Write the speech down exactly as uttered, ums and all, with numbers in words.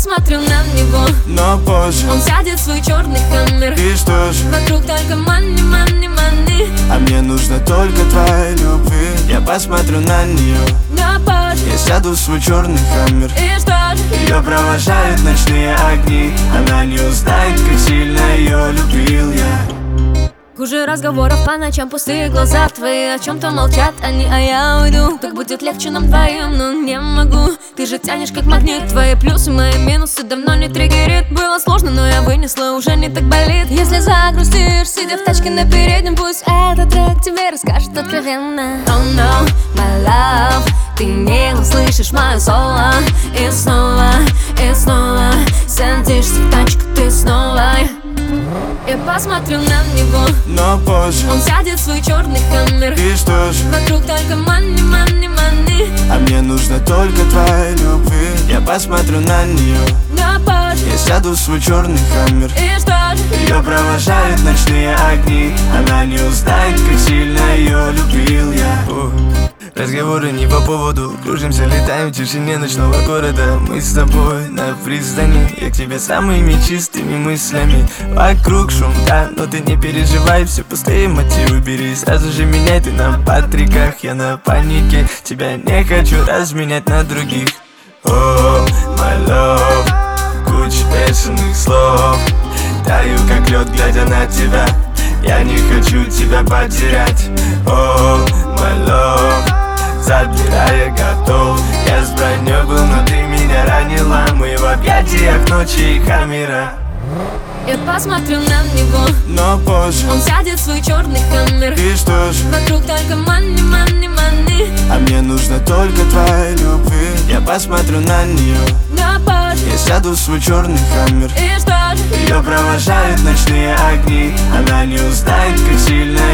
посмотрю на него, но позже он сядет в свой черный хаммер. И что же? Вокруг только money, money, money. А мне нужно только твоей любви. Я посмотрю на нее, Но позже я сяду в свой черный хаммер. и что же? Ее провожают ночные огни. Она не узнает, как сильно ее любил я. Хуже разговоров по ночам, пустые глаза твои о чем-то молчат они, а я уйду. Так будет легче нам двоим, но не могу. Ты же тянешь как магнит, твои плюсы, мои минусы давно не триггерит. Было сложно, но я вынесла, уже не так болит. Если загрустишь, сидя в тачке на переднем, пусть этот трек тебе расскажет откровенно. Oh no, my love, ты не услышишь мое соло. И снова, и снова садишься в тачку ты снова. Я посмотрю на него, но позже он сядет в свой черный хаммер. И что же? Вокруг только money, money, money. А мне нужно только твоей любви. Я посмотрю на нее, Но позже я сяду в свой черный хаммер. и что же? Ее провожают ночные огни. Она не узнает, как сильно ее любил я. О, разговоры не по поводу. Кружимся, летаем в тишине ночного города. Мы с тобой на пристани. Я к тебе самыми чистыми мыслями. Вокруг шум, да, но ты не переживай. Все пустые мотивы бери, сразу же меняй. Ты на патриках, я на панике. Тебя не хочу разменять на других. О, my love, куча бешеных слов. Таю как лед, глядя на тебя. Я не хочу тебя потерять. О, my love, забирая готов. Я с броней был, но ты меня ранила. Мы в объятиях ночи и хаммера. Я посмотрю на него, но позже он сядет в свой черный хаммер. И что же? Вокруг только money, money, money. А мне нужно только твоей любви. Я посмотрю на нее, Но позже я сяду в свой черный хаммер. и что же? Ее провожают ночные огни. Она не узнает, как сильно